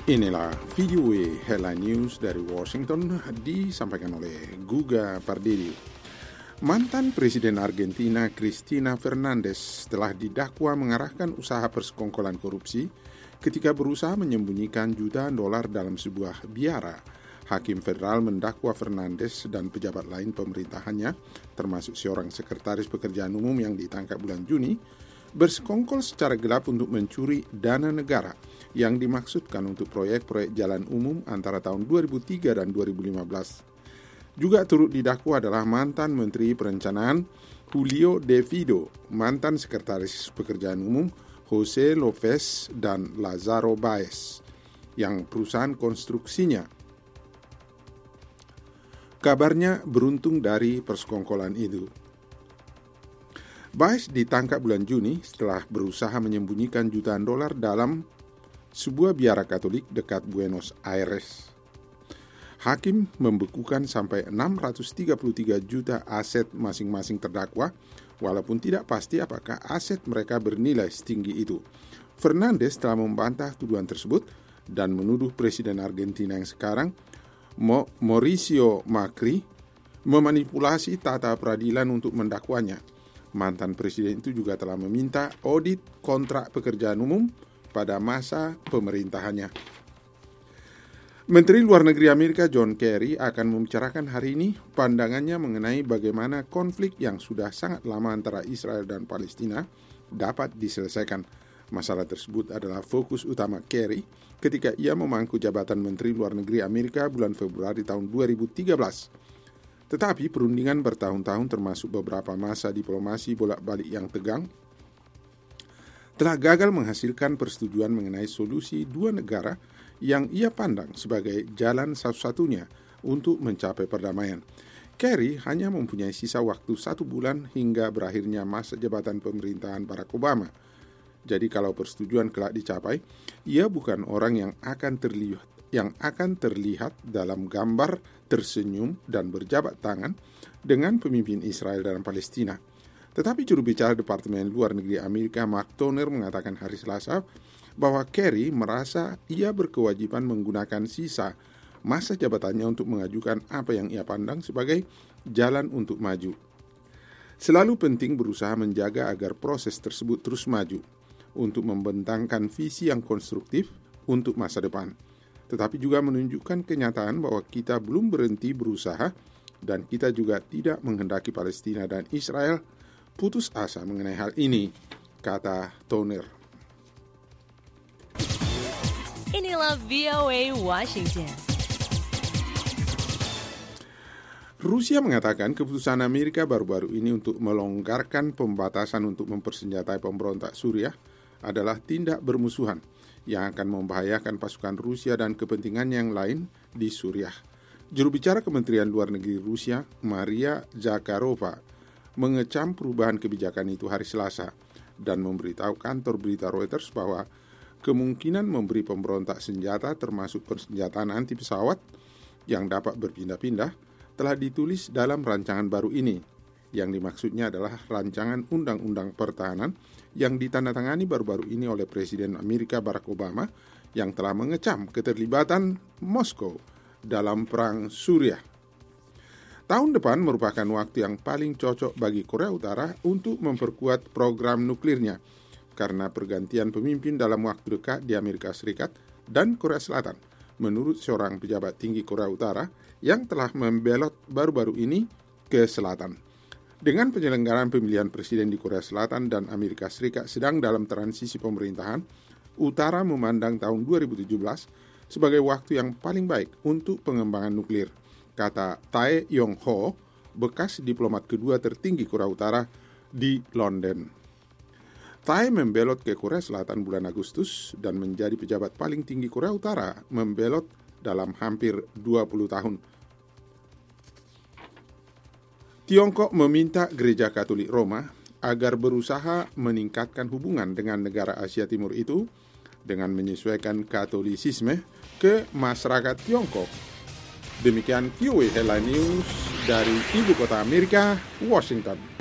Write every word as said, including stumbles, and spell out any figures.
Inilah video Headline News dari Washington disampaikan oleh Guga Pardidi. Mantan Presiden Argentina Cristina Fernandez telah didakwa mengarahkan usaha persekongkolan korupsi ketika berusaha menyembunyikan jutaan dolar dalam sebuah biara. Hakim federal mendakwa Fernandez dan pejabat lain pemerintahannya, termasuk seorang sekretaris pekerjaan umum yang ditangkap bulan Juni, bersekongkol secara gelap untuk mencuri dana negara yang dimaksudkan untuk proyek-proyek jalan umum antara tahun dua ribu tiga dan dua ribu lima belas. Juga turut didakwa adalah mantan Menteri Perencanaan Julio De Vido, mantan Sekretaris Pekerjaan Umum Jose Lopez dan Lazaro Baez, yang perusahaan konstruksinya kabarnya beruntung dari persekongkolan itu. Baez ditangkap bulan Juni setelah berusaha menyembunyikan jutaan dolar dalam sebuah biara Katolik dekat Buenos Aires. Hakim membekukan sampai enam ratus tiga puluh tiga juta aset masing-masing terdakwa, walaupun tidak pasti apakah aset mereka bernilai setinggi itu. Fernandez telah membantah tuduhan tersebut dan menuduh Presiden Argentina yang sekarang, Mauricio Macri, memanipulasi tata peradilan untuk mendakwanya. Mantan presiden itu juga telah meminta audit kontrak pekerjaan umum pada masa pemerintahannya. Menteri Luar Negeri Amerika John Kerry akan membicarakan hari ini pandangannya mengenai bagaimana konflik yang sudah sangat lama antara Israel dan Palestina dapat diselesaikan. Masalah tersebut adalah fokus utama Kerry ketika ia memangku jabatan Menteri Luar Negeri Amerika bulan Februari tahun dua ribu tiga belas. Tetapi perundingan bertahun-tahun termasuk beberapa masa diplomasi bolak-balik yang tegang telah gagal menghasilkan persetujuan mengenai solusi dua negara yang ia pandang sebagai jalan satu-satunya untuk mencapai perdamaian. Kerry hanya mempunyai sisa waktu satu bulan hingga berakhirnya masa jabatan pemerintahan Barack Obama. Jadi kalau persetujuan kelak dicapai, ia bukan orang yang akan terlihat yang akan terlihat dalam gambar tersenyum dan berjabat tangan dengan pemimpin Israel dan Palestina. Tetapi juru bicara Departemen Luar Negeri Amerika Mark Toner mengatakan hari Selasa bahwa Kerry merasa ia berkewajiban menggunakan sisa masa jabatannya untuk mengajukan apa yang ia pandang sebagai jalan untuk maju. Selalu penting berusaha menjaga agar proses tersebut terus maju untuk membentangkan visi yang konstruktif untuk masa depan, tetapi juga menunjukkan kenyataan bahwa kita belum berhenti berusaha dan kita juga tidak menghendaki Palestina dan Israel putus asa mengenai hal ini, kata Toner. Inilah V O A Washington. Rusia mengatakan keputusan Amerika baru-baru ini untuk melonggarkan pembatasan untuk mempersenjatai pemberontak Suriah adalah tindak bermusuhan yang akan membahayakan pasukan Rusia dan kepentingan yang lain di Suriah. Juru bicara Kementerian Luar Negeri Rusia, Maria Zakharova, mengecam perubahan kebijakan itu hari Selasa dan memberitahu kantor berita Reuters bahwa kemungkinan memberi pemberontak senjata termasuk persenjataan anti pesawat yang dapat berpindah-pindah telah ditulis dalam rancangan baru ini, yang dimaksudnya adalah rancangan Undang-Undang Pertahanan yang ditandatangani baru-baru ini oleh Presiden Amerika Barack Obama yang telah mengecam keterlibatan Moskow dalam perang Suriah. Tahun depan merupakan waktu yang paling cocok bagi Korea Utara untuk memperkuat program nuklirnya karena pergantian pemimpin dalam waktu dekat di Amerika Serikat dan Korea Selatan, menurut seorang pejabat tinggi Korea Utara yang telah membelot baru-baru ini ke selatan. Dengan penyelenggaraan pemilihan presiden di Korea Selatan dan Amerika Serikat sedang dalam transisi pemerintahan, Utara memandang tahun dua ribu tujuh belas sebagai waktu yang paling baik untuk pengembangan nuklir, kata Tae Yong-ho, bekas diplomat kedua tertinggi Korea Utara di London. Tae membelot ke Korea Selatan bulan Agustus dan menjadi pejabat paling tinggi Korea Utara membelot dalam hampir dua puluh tahun. Tiongkok meminta Gereja Katolik Roma agar berusaha meningkatkan hubungan dengan negara Asia Timur itu dengan menyesuaikan Katolisisme ke masyarakat Tiongkok. Demikian V O A Headline News dari Ibu Kota Amerika, Washington.